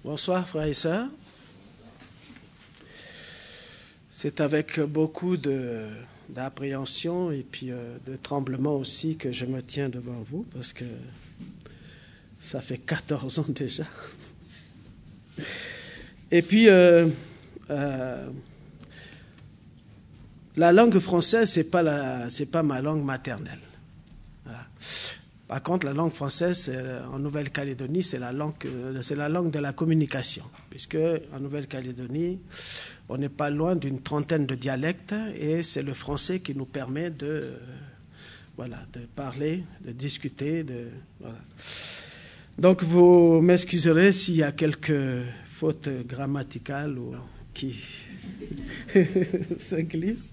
Bonsoir frères et sœurs. C'est avec beaucoup d'appréhension et puis de tremblement aussi que je me tiens devant vous parce que ça fait 14 ans déjà. Et puis la langue française, c'est pas ma langue maternelle. Voilà. Par contre, la langue française en Nouvelle-Calédonie, c'est la langue de la communication, puisque en Nouvelle-Calédonie, on n'est pas loin d'une trentaine de dialectes et c'est le français qui nous permet de parler, de discuter. Voilà. Donc, vous m'excuserez s'il y a quelques fautes grammaticales ou qui se glissent.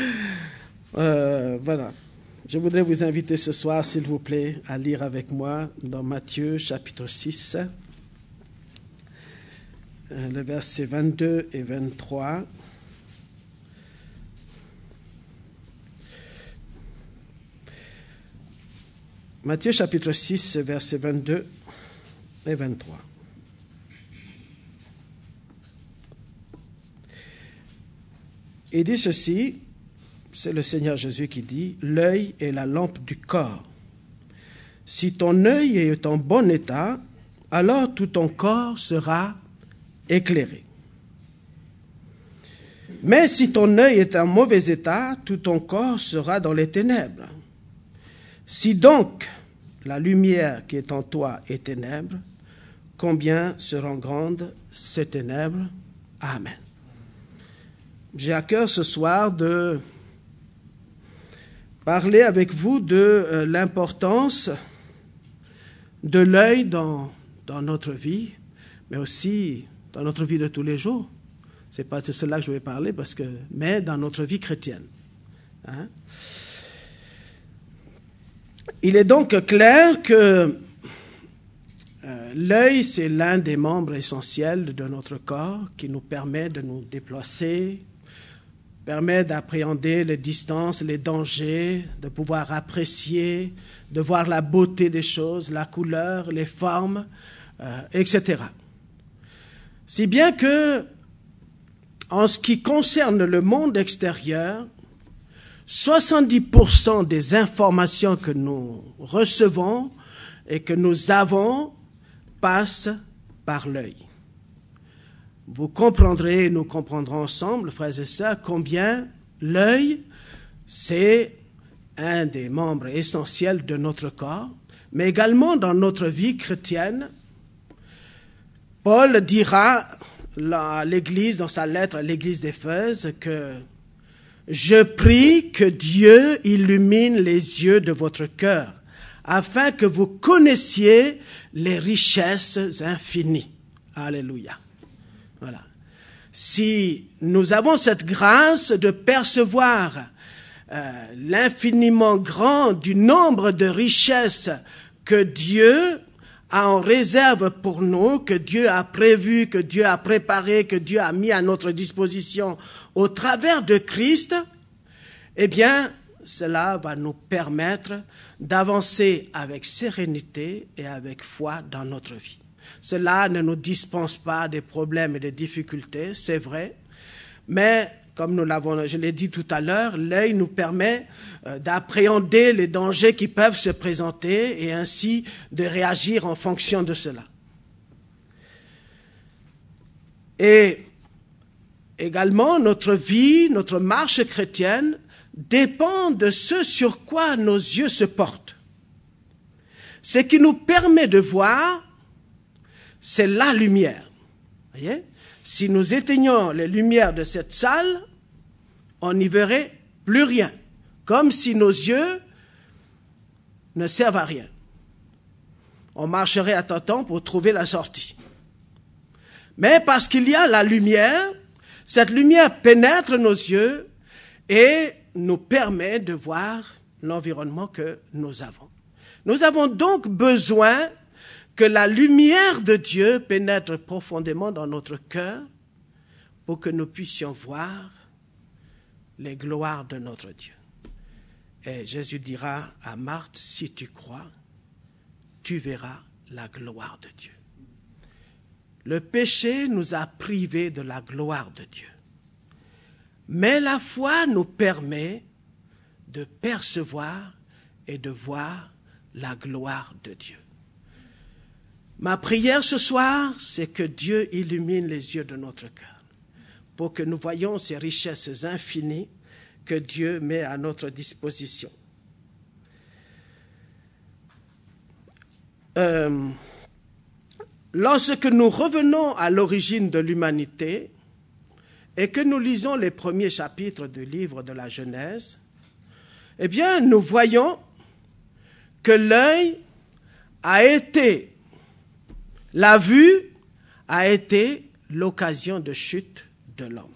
Voilà. Je voudrais vous inviter ce soir, s'il vous plaît, à lire avec moi dans Matthieu chapitre 6, les versets 22 et 23. Matthieu chapitre 6, versets 22 et 23. Il dit ceci, c'est le Seigneur Jésus qui dit, « L'œil est la lampe du corps. Si ton œil est en bon état, alors tout ton corps sera éclairé. Mais si ton œil est en mauvais état, tout ton corps sera dans les ténèbres. Si donc la lumière qui est en toi est ténèbres, combien seront grandes ces ténèbres? Amen. » J'ai à cœur ce soir de parler avec vous de l'importance de l'œil dans notre vie, mais aussi dans notre vie de tous les jours. C'est pas de cela que je vais parler, mais dans notre vie chrétienne. Hein? Il est donc clair que l'œil, c'est l'un des membres essentiels de notre corps qui nous permet de nous déplacer, permet d'appréhender les distances, les dangers, de pouvoir apprécier, de voir la beauté des choses, la couleur, les formes, etc. Si bien que, en ce qui concerne le monde extérieur, 70% des informations que nous recevons et que nous avons passent par l'œil. Vous comprendrez, nous comprendrons ensemble, frères et sœurs, combien l'œil, c'est un des membres essentiels de notre corps, mais également dans notre vie chrétienne. Paul dira à l'Église, dans sa lettre à l'Église d'Éphèse, que « Je prie que Dieu illumine les yeux de votre cœur, afin que vous connaissiez les richesses infinies. » Alléluia. Voilà. Si nous avons cette grâce de percevoir l'infiniment grand du nombre de richesses que Dieu a en réserve pour nous, que Dieu a prévu, que Dieu a préparé, que Dieu a mis à notre disposition au travers de Christ, eh bien, cela va nous permettre d'avancer avec sérénité et avec foi dans notre vie. Cela ne nous dispense pas des problèmes et des difficultés, c'est vrai, mais comme je l'ai dit tout à l'heure, l'œil nous permet d'appréhender les dangers qui peuvent se présenter et ainsi de réagir en fonction de cela. Et également, notre vie, notre marche chrétienne dépend de ce sur quoi nos yeux se portent. Ce qui nous permet de voir, c'est la lumière. Voyez? Si nous éteignons les lumières de cette salle, on n'y verrait plus rien. Comme si nos yeux ne servent à rien. On marcherait à tâtons pour trouver la sortie. Mais parce qu'il y a la lumière, cette lumière pénètre nos yeux et nous permet de voir l'environnement que nous avons. Nous avons donc besoin que la lumière de Dieu pénètre profondément dans notre cœur pour que nous puissions voir les gloires de notre Dieu. Et Jésus dira à Marthe, si tu crois, tu verras la gloire de Dieu. Le péché nous a privés de la gloire de Dieu. Mais la foi nous permet de percevoir et de voir la gloire de Dieu. Ma prière ce soir, c'est que Dieu illumine les yeux de notre cœur pour que nous voyions ces richesses infinies que Dieu met à notre disposition. Lorsque nous revenons à l'origine de l'humanité et que nous lisons les premiers chapitres du livre de la Genèse, eh bien, nous voyons que la vue a été l'occasion de chute de l'homme.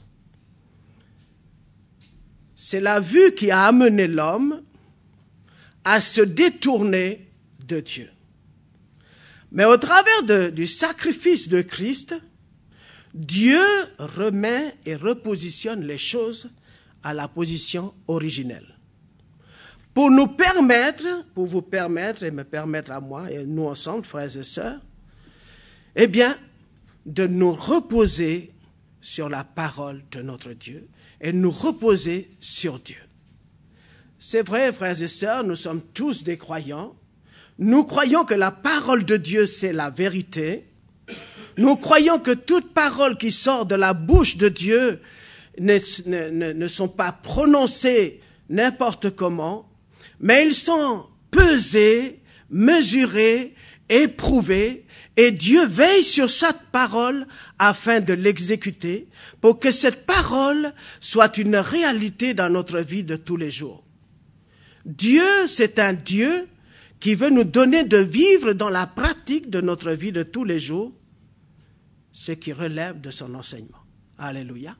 C'est la vue qui a amené l'homme à se détourner de Dieu. Mais au travers du sacrifice de Christ, Dieu remet et repositionne les choses à la position originelle. Pour vous permettre et me permettre à moi et nous ensemble, frères et sœurs, eh bien, de nous reposer sur la parole de notre Dieu et nous reposer sur Dieu. C'est vrai, frères et sœurs, nous sommes tous des croyants. Nous croyons que la parole de Dieu, c'est la vérité. Nous croyons que toute parole qui sort de la bouche de Dieu ne sont pas prononcées n'importe comment, mais ils sont pesés, mesurés, éprouvés, et Dieu veille sur cette parole afin de l'exécuter, pour que cette parole soit une réalité dans notre vie de tous les jours. Dieu, c'est un Dieu qui veut nous donner de vivre dans la pratique de notre vie de tous les jours, ce qui relève de son enseignement. Alléluia.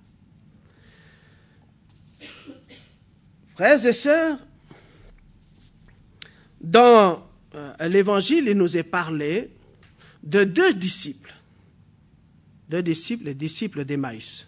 Frères et sœurs, dans l'Évangile, il nous est parlé de deux disciples, les disciples d'Emmaüs.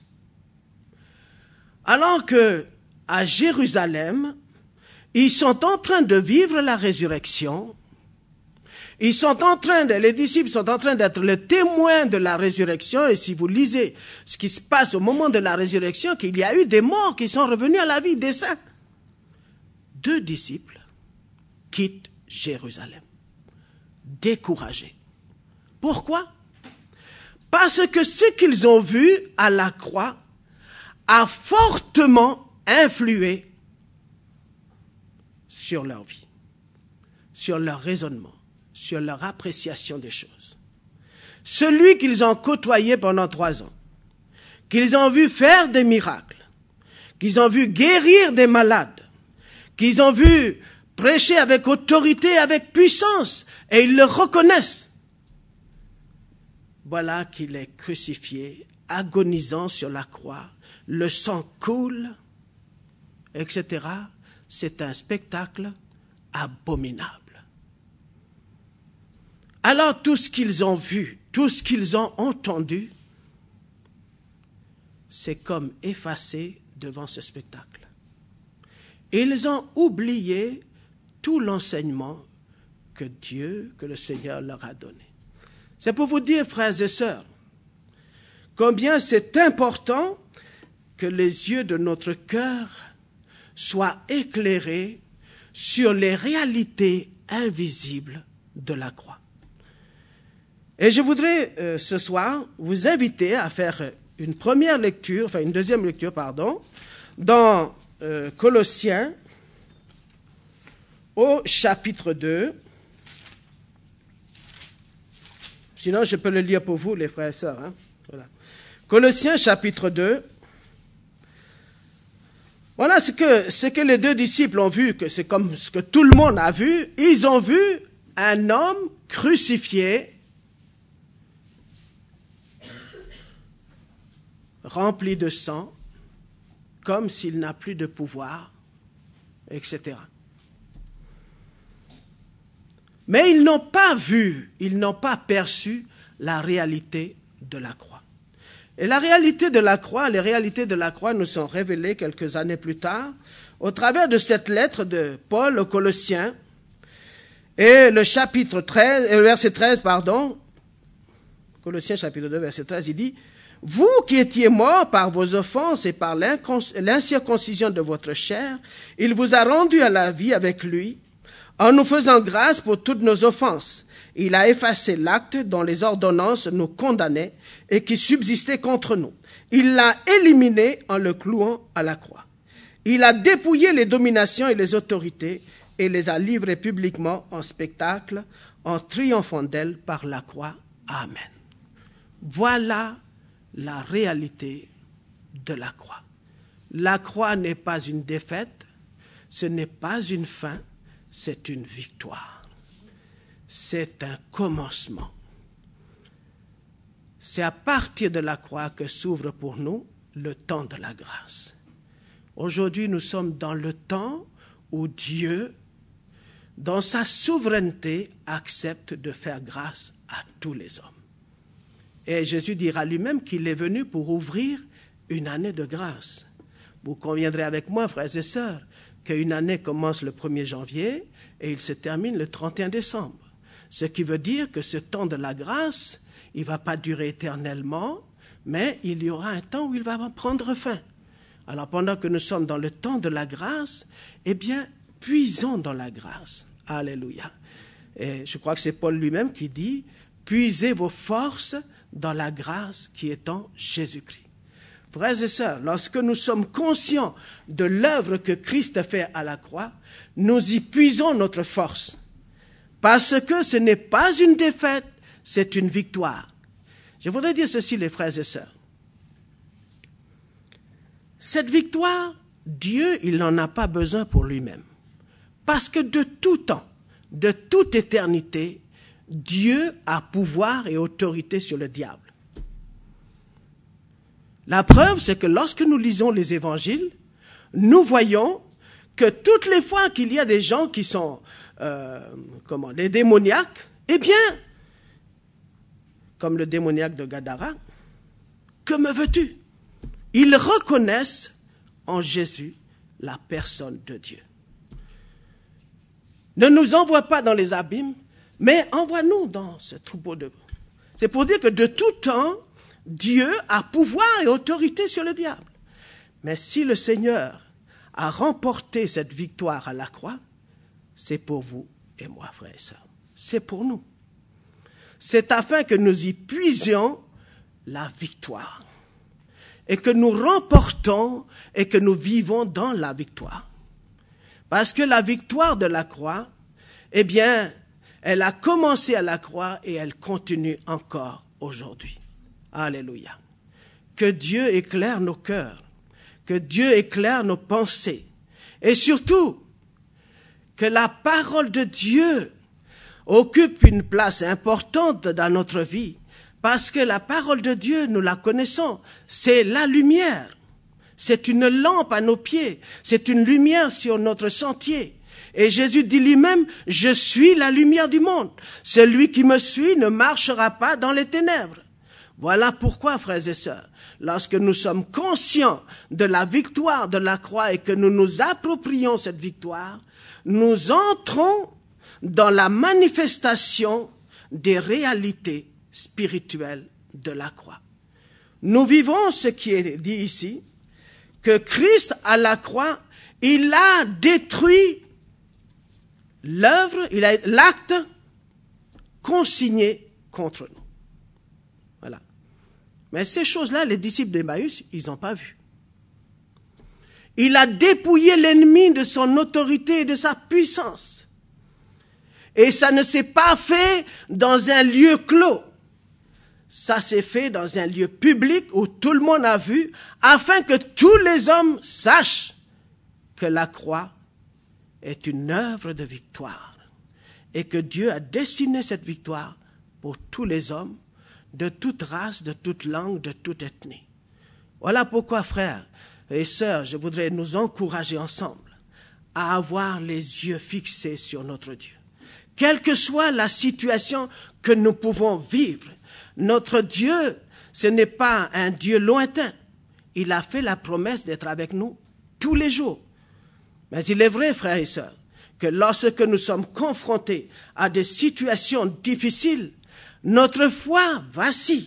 Alors que à Jérusalem, ils sont en train de vivre la résurrection, les disciples sont en train d'être les témoins de la résurrection, et si vous lisez ce qui se passe au moment de la résurrection, qu'il y a eu des morts qui sont revenus à la vie des saints. Deux disciples quittent Jérusalem, découragés. Pourquoi? Parce que ce qu'ils ont vu à la croix a fortement influé sur leur vie, sur leur raisonnement, sur leur appréciation des choses. Celui qu'ils ont côtoyé pendant 3 ans, qu'ils ont vu faire des miracles, qu'ils ont vu guérir des malades, qu'ils ont vu prêcher avec autorité, avec puissance, et ils le reconnaissent. Voilà qu'il est crucifié, agonisant sur la croix, le sang coule, etc. C'est un spectacle abominable. Alors tout ce qu'ils ont vu, tout ce qu'ils ont entendu, c'est comme effacé devant ce spectacle. Ils ont oublié tout l'enseignement que le Seigneur leur a donné. C'est pour vous dire, frères et sœurs, combien c'est important que les yeux de notre cœur soient éclairés sur les réalités invisibles de la croix. Et je voudrais ce soir vous inviter à faire une deuxième lecture, dans Colossiens au chapitre 2. Sinon, je peux le lire pour vous, les frères et sœurs. Voilà. Colossiens chapitre 2. Voilà ce que les deux disciples ont vu, que c'est comme ce que tout le monde a vu. Ils ont vu un homme crucifié, rempli de sang, comme s'il n'a plus de pouvoir, etc. Mais ils n'ont pas vu, ils n'ont pas perçu la réalité de la croix. Et les réalités de la croix nous sont révélées quelques années plus tard, au travers de cette lettre de Paul aux Colossiens, et le chapitre 13, verset 13, Colossiens chapitre 2, verset 13, il dit, « Vous qui étiez morts par vos offenses et par l'incirconcision de votre chair, il vous a rendus à la vie avec lui, en nous faisant grâce pour toutes nos offenses. Il a effacé l'acte dont les ordonnances nous condamnaient et qui subsistait contre nous. Il l'a éliminé en le clouant à la croix. Il a dépouillé les dominations et les autorités et les a livrées publiquement en spectacle, en triomphant d'elles par la croix. Amen. » Voilà la réalité de la croix. La croix n'est pas une défaite, ce n'est pas une fin, c'est une victoire. C'est un commencement. C'est à partir de la croix que s'ouvre pour nous le temps de la grâce. Aujourd'hui, nous sommes dans le temps où Dieu, dans sa souveraineté, accepte de faire grâce à tous les hommes. Et Jésus dira lui-même qu'il est venu pour ouvrir une année de grâce. Vous conviendrez avec moi, frères et sœurs, qu'une année commence le 1er janvier et il se termine le 31 décembre. Ce qui veut dire que ce temps de la grâce, il ne va pas durer éternellement, mais il y aura un temps où il va prendre fin. Alors pendant que nous sommes dans le temps de la grâce, eh bien, puisons dans la grâce. Alléluia. Et je crois que c'est Paul lui-même qui dit, puisez vos forces dans la grâce qui est en Jésus-Christ. Frères et sœurs, lorsque nous sommes conscients de l'œuvre que Christ a fait à la croix, nous y puisons notre force. Parce que ce n'est pas une défaite, c'est une victoire. Je voudrais dire ceci, les frères et sœurs. Cette victoire, Dieu, il n'en a pas besoin pour lui-même. Parce que de tout temps, de toute éternité, Dieu a pouvoir et autorité sur le diable. La preuve, c'est que lorsque nous lisons les évangiles, nous voyons que toutes les fois qu'il y a des gens qui sont, des démoniaques, eh bien, comme le démoniaque de Gadara, que me veux-tu? Ils reconnaissent en Jésus la personne de Dieu. Ne nous envoie pas dans les abîmes, mais envoie-nous dans ce troupeau de... C'est pour dire que de tout temps, Dieu a pouvoir et autorité sur le diable. Mais si le Seigneur a remporté cette victoire à la croix, c'est pour vous et moi, frères et sœurs. C'est pour nous. C'est afin que nous y puisions la victoire. Et que nous remportons et que nous vivons dans la victoire. Parce que la victoire de la croix, eh bien, elle a commencé à la croix et elle continue encore aujourd'hui. Alléluia. Que Dieu éclaire nos cœurs, que Dieu éclaire nos pensées, et surtout, que la parole de Dieu occupe une place importante dans notre vie, parce que la parole de Dieu, nous la connaissons, c'est la lumière, c'est une lampe à nos pieds, c'est une lumière sur notre sentier. Et Jésus dit lui-même, « Je suis la lumière du monde. Celui qui me suit ne marchera pas dans les ténèbres. » Voilà pourquoi, frères et sœurs, lorsque nous sommes conscients de la victoire de la croix et que nous nous approprions cette victoire, nous entrons dans la manifestation des réalités spirituelles de la croix. Nous vivons ce qui est dit ici, que Christ à la croix, il a détruit l'œuvre, il a l'acte consigné contre nous. Voilà. Mais ces choses-là, les disciples d'Emmaüs, ils n'ont pas vu. Il a dépouillé l'ennemi de son autorité et de sa puissance. Et ça ne s'est pas fait dans un lieu clos. Ça s'est fait dans un lieu public où tout le monde a vu, afin que tous les hommes sachent que la croix est une œuvre de victoire et que Dieu a dessiné cette victoire pour tous les hommes, de toute race, de toute langue, de toute ethnie. Voilà pourquoi, frères et sœurs, je voudrais nous encourager ensemble à avoir les yeux fixés sur notre Dieu. Quelle que soit la situation que nous pouvons vivre, notre Dieu, ce n'est pas un Dieu lointain. Il a fait la promesse d'être avec nous tous les jours. Mais il est vrai, frères et sœurs, que lorsque nous sommes confrontés à des situations difficiles, notre foi vacille,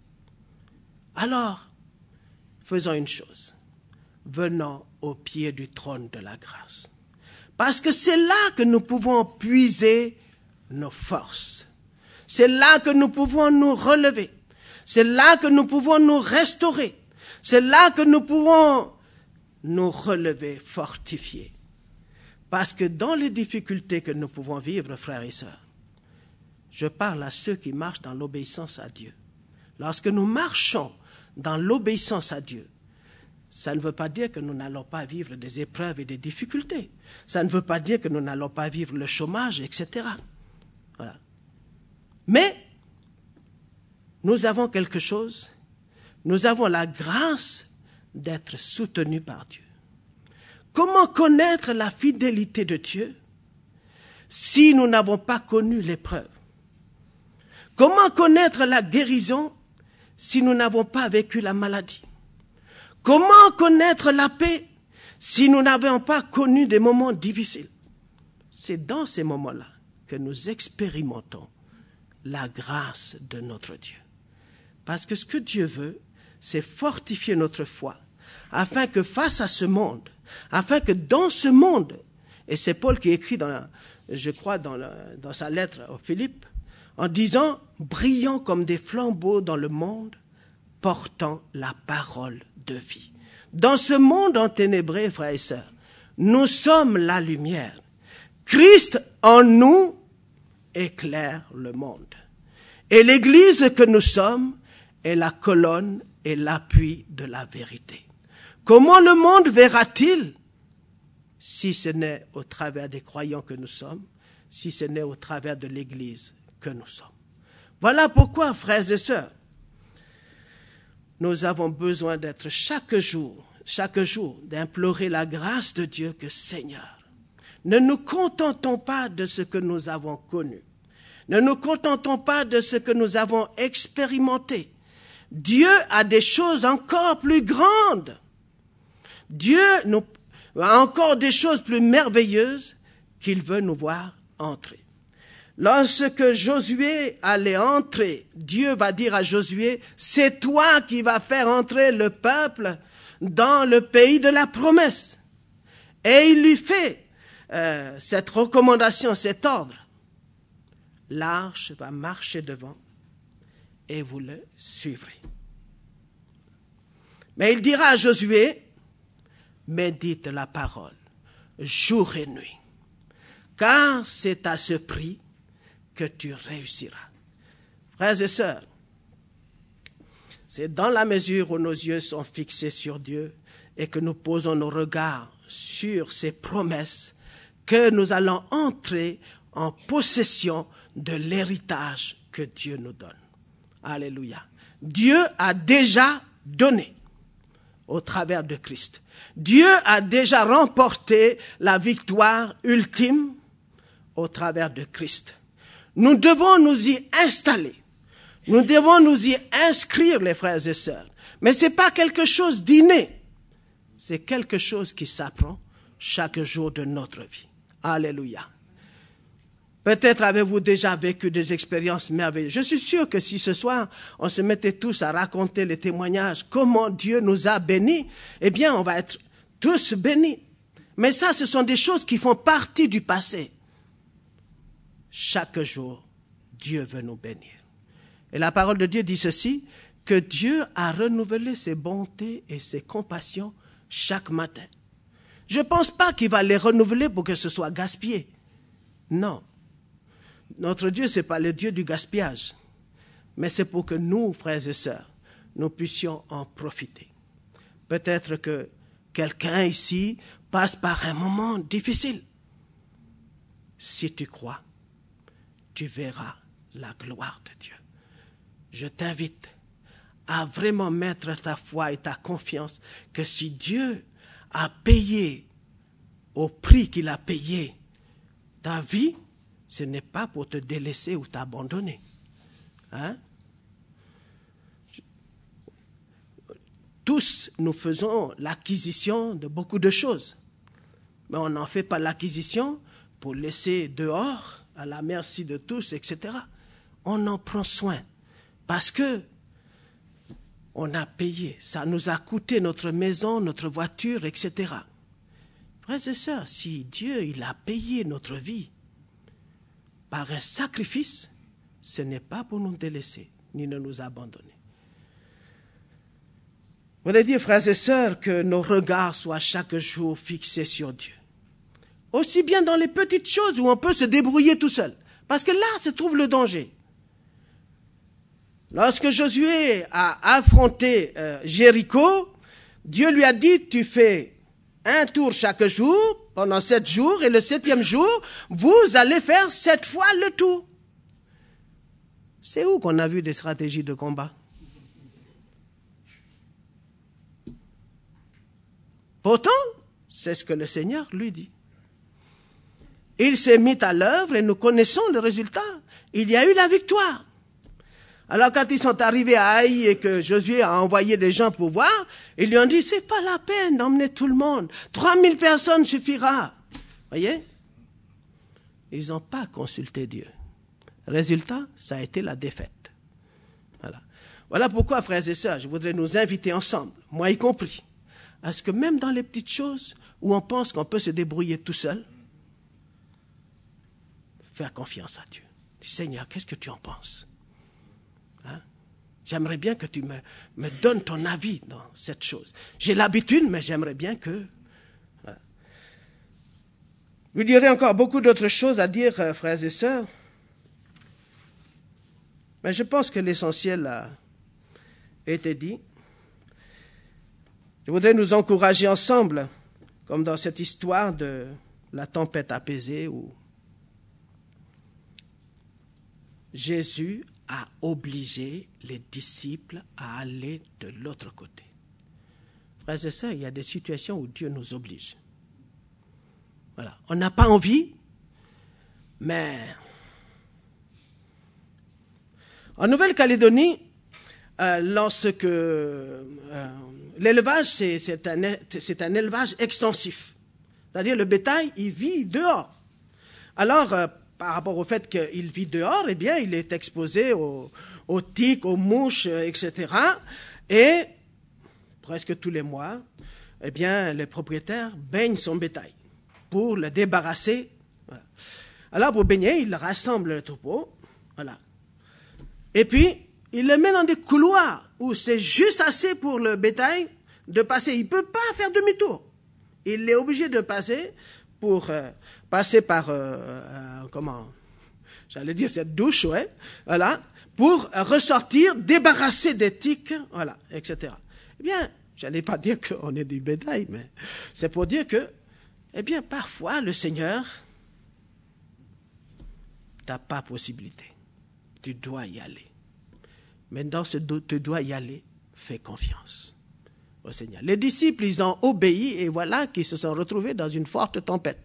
alors faisons une chose. Venons au pied du trône de la grâce. Parce que c'est là que nous pouvons puiser nos forces. C'est là que nous pouvons nous relever. C'est là que nous pouvons nous restaurer. C'est là que nous pouvons nous relever, fortifier. Parce que dans les difficultés que nous pouvons vivre, frères et sœurs, je parle à ceux qui marchent dans l'obéissance à Dieu. Lorsque nous marchons dans l'obéissance à Dieu, ça ne veut pas dire que nous n'allons pas vivre des épreuves et des difficultés. Ça ne veut pas dire que nous n'allons pas vivre le chômage, etc. Voilà. Mais nous avons quelque chose, nous avons la grâce d'être soutenus par Dieu. Comment connaître la fidélité de Dieu si nous n'avons pas connu l'épreuve? Comment connaître la guérison si nous n'avons pas vécu la maladie? Comment connaître la paix si nous n'avons pas connu des moments difficiles? C'est dans ces moments-là que nous expérimentons la grâce de notre Dieu. Parce que ce que Dieu veut, c'est fortifier notre foi, afin que face à ce monde, afin que dans ce monde, et c'est Paul qui écrit, je crois, dans sa lettre aux Philippes, en disant « Brillons comme des flambeaux dans le monde, portant la parole de vie. » Dans ce monde enténébré, frères et sœurs, nous sommes la lumière. Christ en nous éclaire le monde. Et l'Église que nous sommes est la colonne et l'appui de la vérité. Comment le monde verra-t-il si ce n'est au travers des croyants que nous sommes, si ce n'est au travers de l'Église que nous sommes? Voilà pourquoi, frères et sœurs, nous avons besoin d'être chaque jour, d'implorer la grâce de Dieu que Seigneur, ne nous contentons pas de ce que nous avons connu. Ne nous contentons pas de ce que nous avons expérimenté. Dieu a des choses encore plus grandes. Dieu a encore des choses plus merveilleuses qu'il veut nous voir entrer. Lorsque Josué allait entrer, Dieu va dire à Josué, c'est toi qui vas faire entrer le peuple dans le pays de la promesse. Et il lui fait cette recommandation, cet ordre. L'arche va marcher devant et vous le suivrez. Mais il dira à Josué, médite la parole, jour et nuit, car c'est à ce prix que tu réussiras. Frères et sœurs, c'est dans la mesure où nos yeux sont fixés sur Dieu et que nous posons nos regards sur ses promesses que nous allons entrer en possession de l'héritage que Dieu nous donne. Alléluia. Dieu a déjà donné au travers de Christ. Dieu a déjà remporté la victoire ultime au travers de Christ. Nous devons nous y installer. Nous devons nous y inscrire, les frères et sœurs. Mais ce n'est pas quelque chose d'inné. C'est quelque chose qui s'apprend chaque jour de notre vie. Alléluia. Peut-être avez-vous déjà vécu des expériences merveilleuses. Je suis sûr que si ce soir, on se mettait tous à raconter les témoignages, comment Dieu nous a bénis, eh bien, on va être tous bénis. Mais ça, ce sont des choses qui font partie du passé. Chaque jour, Dieu veut nous bénir. Et la parole de Dieu dit ceci, que Dieu a renouvelé ses bontés et ses compassions chaque matin. Je ne pense pas qu'il va les renouveler pour que ce soit gaspillé. Non. Notre Dieu, ce n'est pas le Dieu du gaspillage, mais c'est pour que nous, frères et sœurs, nous puissions en profiter. Peut-être que quelqu'un ici passe par un moment difficile. Si tu crois, tu verras la gloire de Dieu. Je t'invite à vraiment mettre ta foi et ta confiance que si Dieu a payé au prix qu'il a payé ta vie, ce n'est pas pour te délaisser ou t'abandonner. Hein? Tous, nous faisons l'acquisition de beaucoup de choses. Mais on n'en fait pas l'acquisition pour laisser dehors, à la merci de tous, etc. on en prend soin. Parce que on a payé. Ça nous a coûté notre maison, notre voiture, etc. Frères et sœurs, si Dieu il a payé notre vie par un sacrifice, ce n'est pas pour nous délaisser, ni de nous abandonner. Je voudrais dire, frères et sœurs, que nos regards soient chaque jour fixés sur Dieu. Aussi bien dans les petites choses où on peut se débrouiller tout seul. Parce que là se trouve le danger. Lorsque Josué a affronté Jéricho, Dieu lui a dit, tu fais un tour chaque jour, pendant 7 jours, et le 7e jour, vous allez faire 7 fois le tour. C'est où qu'on a vu des stratégies de combat? Pourtant, c'est ce que le Seigneur lui dit. Il s'est mis à l'œuvre et nous connaissons le résultat. Il y a eu la victoire. Alors quand ils sont arrivés à Haï et que Josué a envoyé des gens pour voir, ils lui ont dit, c'est pas la peine d'emmener tout le monde. 3000 personnes suffira. Voyez? Ils n'ont pas consulté Dieu. Résultat, ça a été la défaite. Voilà pourquoi, frères et sœurs, je voudrais nous inviter ensemble, moi y compris, à ce que même dans les petites choses où on pense qu'on peut se débrouiller tout seul, faire confiance à Dieu. Dis, Seigneur, qu'est-ce que tu en penses? J'aimerais bien que tu me donnes ton avis dans cette chose. J'ai l'habitude, mais j'aimerais bien que... Voilà. Il y aurait encore beaucoup d'autres choses à dire, frères et sœurs. Mais je pense que l'essentiel a été dit. Je voudrais nous encourager ensemble, comme dans cette histoire de la tempête apaisée où Jésus a obligé les disciples à aller de l'autre côté. Frères et sœurs, il y a des situations où Dieu nous oblige. Voilà. On n'a pas envie, mais en Nouvelle-Calédonie, lorsque l'élevage, c'est un élevage extensif. C'est-à-dire le bétail, il vit dehors. Alors, par rapport au fait qu'il vit dehors, eh bien, il est exposé aux tiques, aux mouches, etc. Et presque tous les mois, eh bien, le propriétaire baigne son bétail pour le débarrasser. Voilà. Alors, pour baigner, il rassemble le troupeau. Voilà. Et puis, il le met dans des couloirs où c'est juste assez pour le bétail de passer. Il ne peut pas faire demi-tour. Il est obligé de passer pour passer par, j'allais dire cette douche, ouais, voilà, pour ressortir, débarrasser des tiques, voilà, etc. Eh bien, j'allais pas dire qu'on est du bétail, mais c'est pour dire que, eh bien, parfois, le Seigneur, t'as pas possibilité. Tu dois y aller. Mais dans ce tu dois y aller, fais confiance au Seigneur. Les disciples, ils ont obéi et voilà qu'ils se sont retrouvés dans une forte tempête.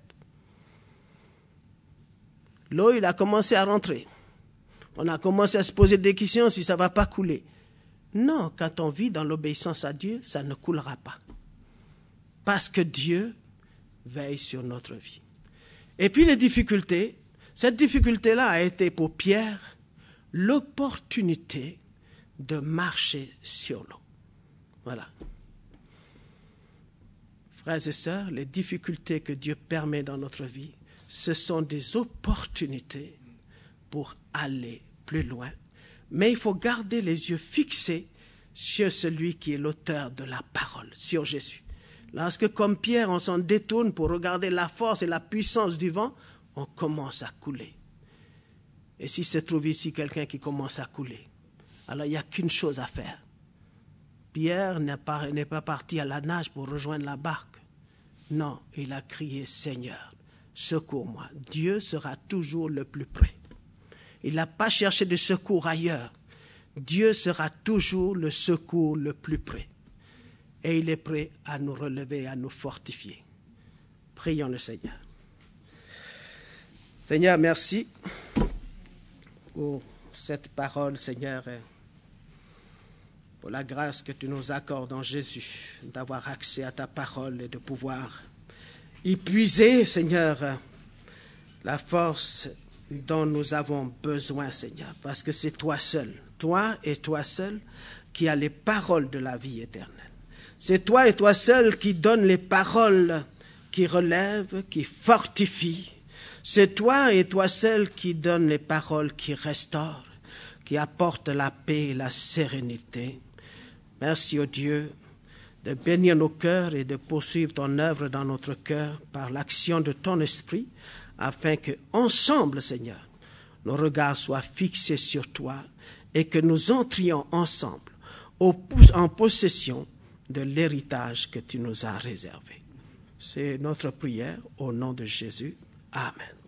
L'eau, il a commencé à rentrer. On a commencé à se poser des questions si ça ne va pas couler. Non, quand on vit dans l'obéissance à Dieu, ça ne coulera pas. Parce que Dieu veille sur notre vie. Et puis les difficultés, cette difficulté-là a été pour Pierre l'opportunité de marcher sur l'eau. Voilà. Frères et sœurs, les difficultés que Dieu permet dans notre vie, ce sont des opportunités pour aller plus loin. Mais il faut garder les yeux fixés sur celui qui est l'auteur de la parole, sur Jésus. Lorsque, comme Pierre, on s'en détourne pour regarder la force et la puissance du vent, on commence à couler. Et s'il se trouve ici quelqu'un qui commence à couler, alors il n'y a qu'une chose à faire. Pierre n'est pas parti à la nage pour rejoindre la barque. Non, il a crié « Seigneur, secours-moi ». Dieu sera toujours le plus près. Il n'a pas cherché de secours ailleurs. Dieu sera toujours le secours le plus près. Et il est prêt à nous relever, à nous fortifier. Prions le Seigneur. Seigneur, merci pour cette parole, Seigneur, pour la grâce que tu nous accordes en Jésus, d'avoir accès à ta parole et de pouvoir y puiser, Seigneur, la force, dont nous avons besoin, Seigneur, parce que c'est toi et toi seul, qui as les paroles de la vie éternelle. C'est toi et toi seul qui donnes les paroles qui relèvent, qui fortifient. C'est toi et toi seul qui donnes les paroles qui restaurent, qui apportent la paix et la sérénité. Merci, ô Dieu, de bénir nos cœurs et de poursuivre ton œuvre dans notre cœur par l'action de ton esprit, afin que, ensemble, Seigneur, nos regards soient fixés sur toi et que nous entrions ensemble en possession de l'héritage que tu nous as réservé. C'est notre prière au nom de Jésus. Amen.